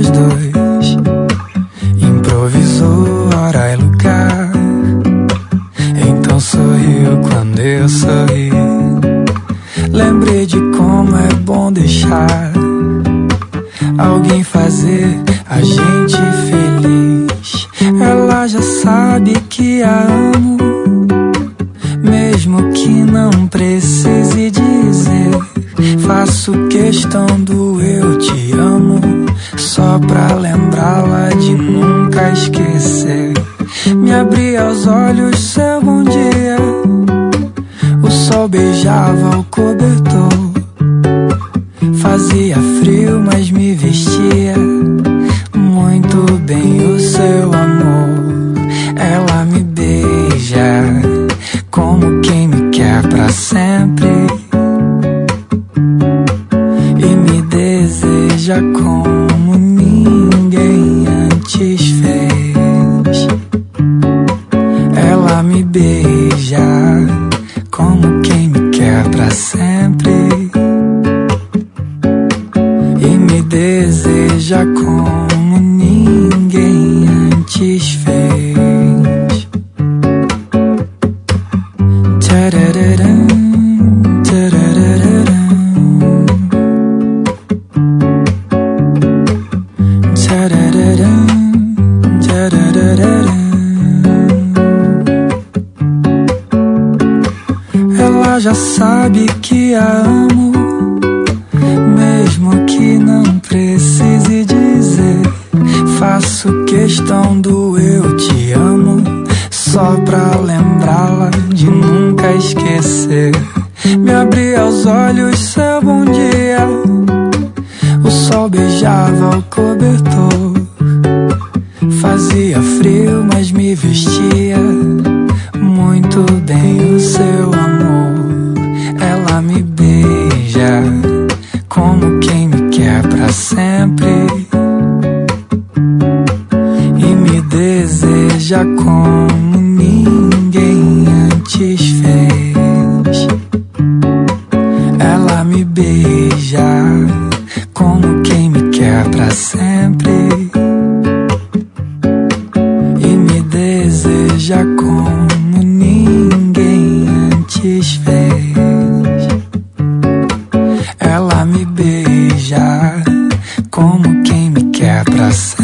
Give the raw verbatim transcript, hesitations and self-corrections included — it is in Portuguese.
nós dois. Improvisou hora e lugar, então sorriu quando eu sorri. Lembrei de como é bom deixar alguém fazer a gente feliz. Ela já sabe que a amo, mesmo que não precise dizer. Faço questão do eu te amo, só pra lembrá-la de nunca esquecer. Me abri aos olhos, seu bom dia, o sol beijava o cobertor. Fazia frio, mas me vestia muito bem o seu amor. Ela me beija como quem me quer pra sempre e me deseja como ninguém antes fez. Ela me beija como quem me quer pra sempre e me deseja como ninguém antes fez. Tarararam, tarararam, tarararam, tarararam. Ela já sabe que a amo, mesmo que não precise dizer. Faço questão do eu te amo, só pra lembrá-la de nunca esquecer. Me abri aos olhos, seu bom dia, o sol beijava o cobertor. Fazia frio, mas me vestia muito bem o seu amor. Ela me beija como quem me quer pra sempre e me deseja como ninguém antes fez. Ela me beija como quem me quer pra sempre e me deseja como ninguém antes fez. Ela me beija como quem me quer pra sempre